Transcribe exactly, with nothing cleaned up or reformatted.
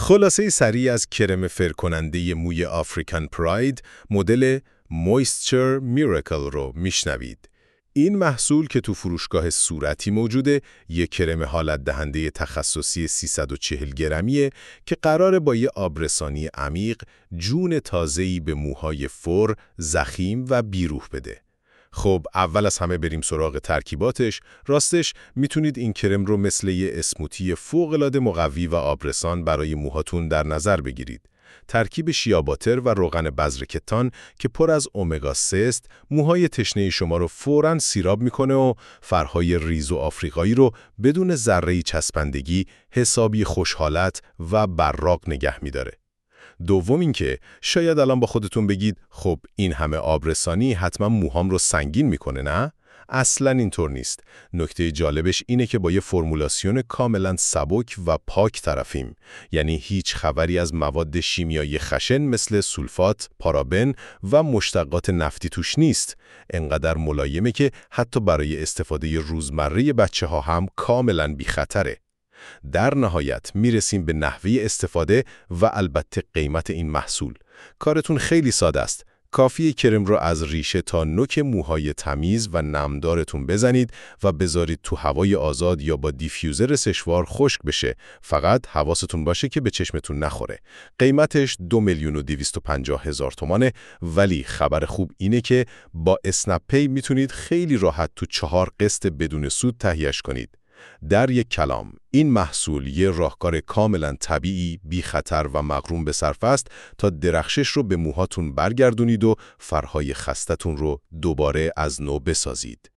خلاصه سریع از کرم فرکننده موی آفریکن پراید مدل مویسچر میراکل رو میشنوید. این محصول که تو فروشگاه صورتی موجوده، یک کرم حالت دهنده تخصصی سیصد و چهل گرمیه که قراره با یه آبرسانی عمیق جون تازه‌ای به موهای فور، ضخیم و بیروح بده. خب اول از همه بریم سراغ ترکیباتش. راستش میتونید این کرم رو مثل یه اسموتی فوق‌العاده مقوی و آبرسان برای موهاتون در نظر بگیرید. ترکیب شیاباتر و روغن بذر کتان که پر از امگا سه است، موهای تشنه شما رو فوراً سیراب میکنه و فرهای ریز و آفریقایی رو بدون ذره‌ای چسبندگی حسابی خوشحالت و براق نگه میداره. دوم اینکه شاید الان با خودتون بگید خب این همه آبرسانی حتما موهام رو سنگین میکنه، نه؟ اصلاً اینطور نیست. نکته جالبش اینه که با یه فرمولاسیون کاملاً سبک و پاک طرفیم. یعنی هیچ خبری از مواد شیمیایی خشن مثل سولفات، پارابن و مشتقات نفتی توش نیست. انقدر ملایمه که حتی برای استفاده روزمره بچه‌ها هم کاملاً بی خطره. در نهایت میرسیم به نحوه استفاده و البته قیمت این محصول. کارتون خیلی ساده است. کافیه کرم رو از ریشه تا نوک موهای تمیز و نمدارتون بزنید و بذارید تو هوای آزاد یا با دیفیوزر سشوار خشک بشه. فقط حواستون باشه که به چشمتون نخوره. قیمتش دو میلیون و دویست و پنجاه هزار تومانه، ولی خبر خوب اینه که با اسنپ پی میتونید خیلی راحت تو چهار قسط بدون سود تهیه‌اش کنید. در یک کلام، این محصول یه راهکار کاملا طبیعی، بی خطر و مغروم به صرفه است تا درخشش رو به موهاتون برگردونید و فرهای خستتون رو دوباره از نو بسازید.